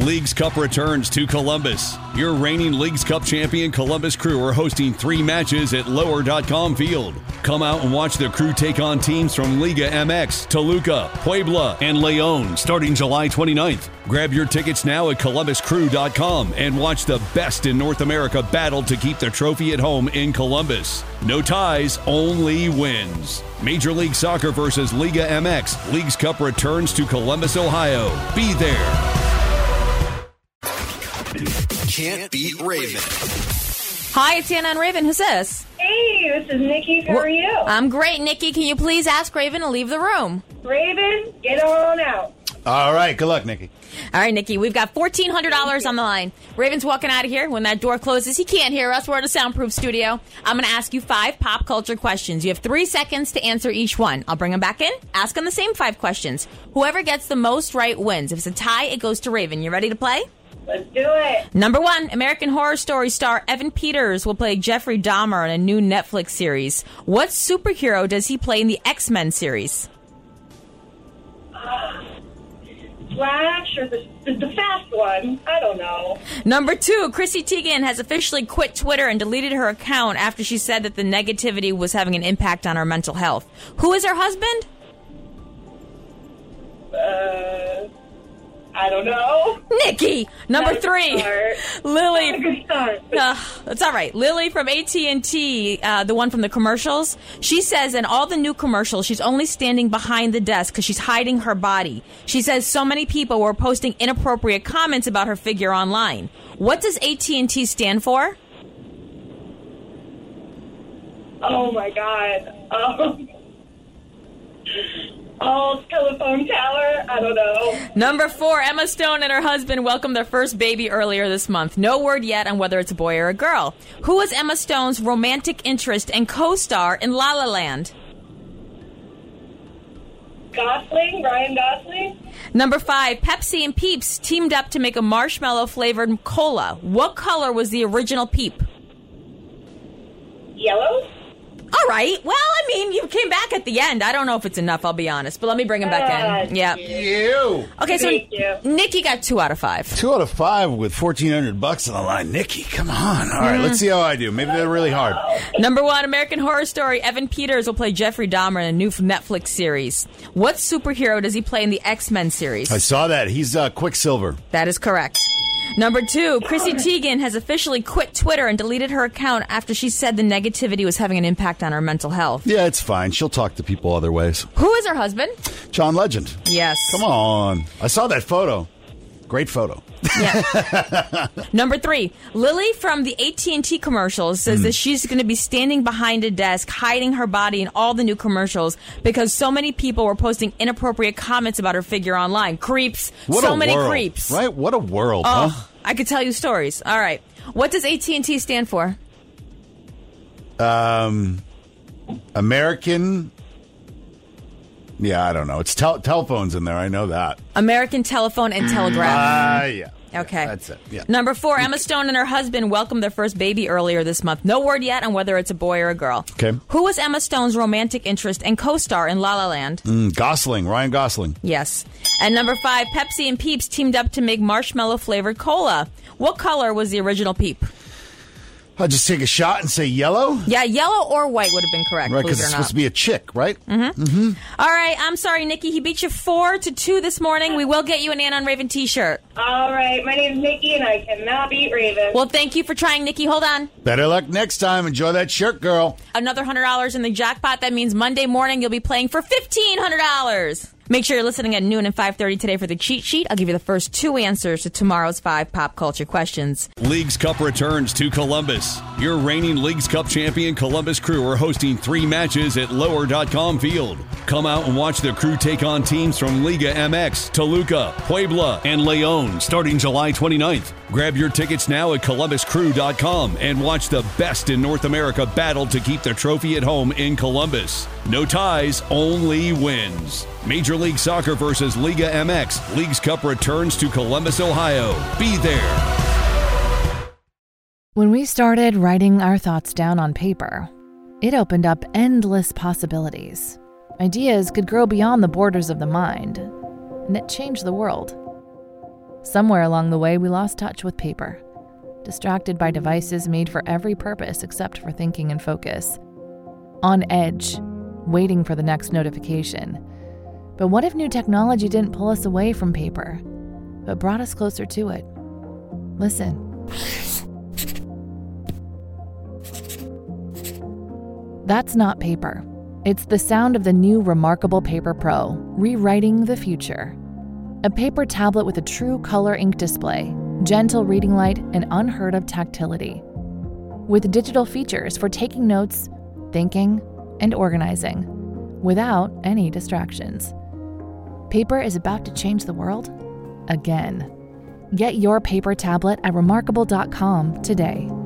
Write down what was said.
Leagues Cup returns to Columbus. Your reigning Leagues Cup champion Columbus Crew are hosting 3 matches at Lower.com Field. Come out and watch the Crew take on teams from Liga MX, Toluca, Puebla, and León starting July 29th. Grab your tickets now at ColumbusCrew.com and watch the best in North America battle to keep the trophy at home in Columbus. No ties, only wins. Major League Soccer versus Liga MX. Leagues Cup returns to Columbus, Ohio. Be there. Can't beat Raven. Hi, it's Anna and Raven. Who's this? Hey, this is Nikki. How are you? I'm great, Nikki. Can you please ask Raven to leave the room? Raven, get on out. All right. Good luck, Nikki. All right, Nikki. We've got $1,400 on the line. Raven's walking out of here. When that door closes, he can't hear us. We're in a soundproof studio. I'm going to ask you 5 pop culture questions. You have 3 seconds to answer each one. I'll bring them back in. Ask them the same 5 questions. Whoever gets the most right wins. If it's a tie, it goes to Raven. You ready to play? Let's do it. Number 1, American Horror Story star Evan Peters will play Jeffrey Dahmer in a new Netflix series. What superhero does he play in the X-Men series? Flash or the fast one? I don't know. Number 2, Chrissy Teigen has officially quit Twitter and deleted her account after she said that the negativity was having an impact on her mental health. Who is her husband? I don't know. Nikki. Number 3, Lily. Good start. That's all right. Lily from AT&T, the one from the commercials. She says in all the new commercials, she's only standing behind the desk because she's hiding her body. She says so many people were posting inappropriate comments about her figure online. What does AT&T stand for? Oh, my God. Telephone tower? I don't know. Number 4, Emma Stone and her husband welcomed their first baby earlier this month. No word yet on whether it's a boy or a girl. Who is Emma Stone's romantic interest and co-star in La La Land? Ryan Gosling. Number 5, Pepsi and Peeps teamed up to make a marshmallow-flavored cola. What color was the original Peep? Yellow. All right. Well, I mean, you came back at the end. I don't know if it's enough, I'll be honest. But let me bring him back in. Yeah. You. Okay, so Thank you. Nikki got 2 out of 5. 2 out of 5 with $1,400 on the line. Nikki, come on. All right, let's see how I do. Maybe they're really hard. Number 1, American Horror Story. Evan Peters will play Jeffrey Dahmer in a new Netflix series. What superhero does he play in the X-Men series? I saw that. He's Quicksilver. That is correct. Number 2, Chrissy Teigen has officially quit Twitter and deleted her account after she said the negativity was having an impact on her mental health. Yeah, it's fine. She'll talk to people other ways. Who is her husband? John Legend. Yes. Come on. I saw that photo. Great photo. Yeah. Number 3, Lily from the AT&T commercials says that she's going to be standing behind a desk, hiding her body in all the new commercials because so many people were posting inappropriate comments about her figure online. Creeps. What so a many world, creeps. Right? What a world, Oh, huh? I could tell you stories. All right. What does AT&T stand for? American... Yeah, I don't know. It's telephones in there. I know that. American Telephone and Telegraph. Yeah. Okay. That's it. Yeah. Number 4, Emma Stone and her husband welcomed their first baby earlier this month. No word yet on whether it's a boy or a girl. Okay. Who was Emma Stone's romantic interest and co-star in La La Land? Gosling. Ryan Gosling. Yes. And number 5, Pepsi and Peeps teamed up to make marshmallow-flavored cola. What color was the original Peep? I'll just take a shot and say yellow. Yeah, yellow or white would have been correct, Right, believe because it or it's not. supposed to be a chick, right? All right, I'm sorry, Nikki. He beat you 4-2 this morning. We will get you an Ann on Raven t-shirt. All right. My name's Nikki, and I cannot beat Raven. Well, thank you for trying, Nikki. Hold on. Better luck next time. Enjoy that shirt, girl. Another $100 in the jackpot. That means Monday morning you'll be playing for $1,500. Make sure you're listening at noon and 5:30 today for the cheat sheet. I'll give you the first 2 answers to tomorrow's 5 pop culture questions. Leagues Cup returns to Columbus. Your reigning Leagues Cup champion Columbus Crew are hosting 3 matches at Lower.com Field. Come out and watch the Crew take on teams from Liga MX, Toluca, Puebla, and León starting July 29th. Grab your tickets now at ColumbusCrew.com and watch the best in North America battle to keep the trophy at home in Columbus. No ties, only wins. Major League Soccer versus Liga MX. Leagues Cup returns to Columbus, Ohio. Be there. When we started writing our thoughts down on paper, it opened up endless possibilities. Ideas could grow beyond the borders of the mind, and it changed the world. Somewhere along the way, we lost touch with paper, distracted by devices made for every purpose except for thinking and focus. On edge, waiting for the next notification. But what if new technology didn't pull us away from paper, but brought us closer to it? Listen. That's not paper. It's the sound of the new Remarkable Paper Pro, rewriting the future. A paper tablet with a true color ink display, gentle reading light, and unheard of tactility. With digital features for taking notes, thinking, and organizing, without any distractions. Paper is about to change the world again. Get your paper tablet at remarkable.com today.